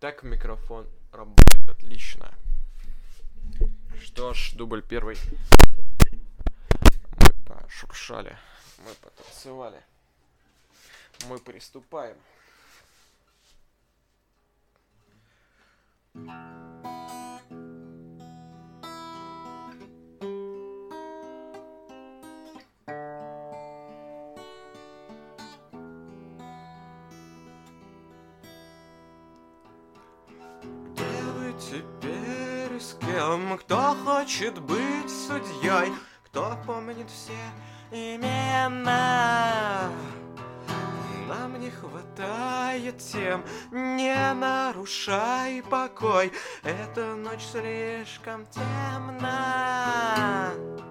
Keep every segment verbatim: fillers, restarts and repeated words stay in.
Итак, микрофон работает отлично. Что ж, дубль первый. Мы пошуршали, мы потанцевали. Мы приступаем. Теперь с кем? Кто хочет быть судьей? Кто помнит все имена? Нам не хватает тем. Не нарушай покой. Эта ночь слишком темна.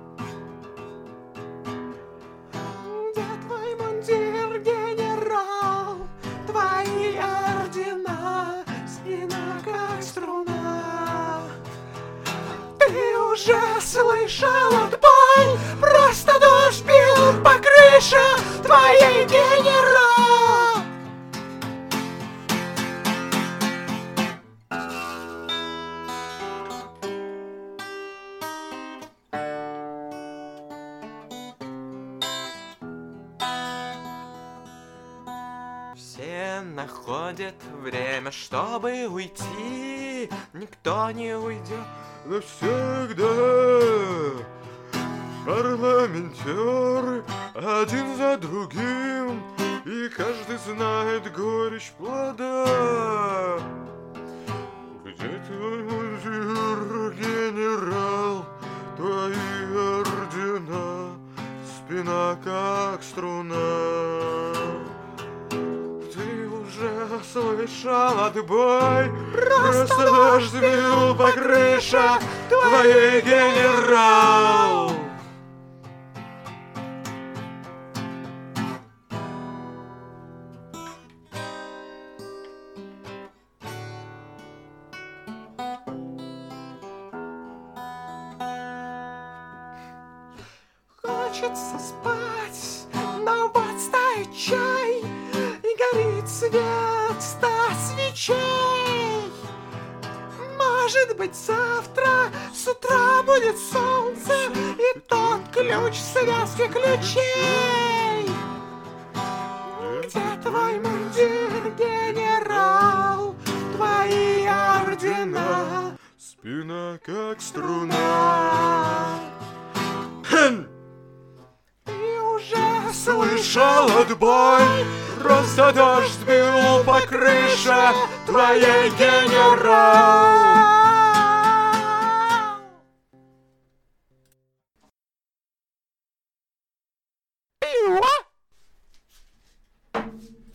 Где твой мундир, генерал? Твои ордена спина как струна. Ты уже слышал отбой? Просто дождь бил по крыше твоей, генерал. Все находят время, чтобы уйти. Никто не уйдет навсегда. Парламентеры один за другим, и каждый знает горечь плода. Где твой мундир, генерал? Твои ордена, спина как струна. Ты уже слышал отбой? Просто дождь бил по крыше твоей, генерал. Хочется спать, но вот стоит чай, и горит свет ста свечей. Может быть, завтра с утра будет солнце, и тот ключ в связке ключей. Где твой мундир, генерал? Твои ордена, спина как струна. Ты уже слышал отбой? Просто дождь бил по крыше твоей, генерал.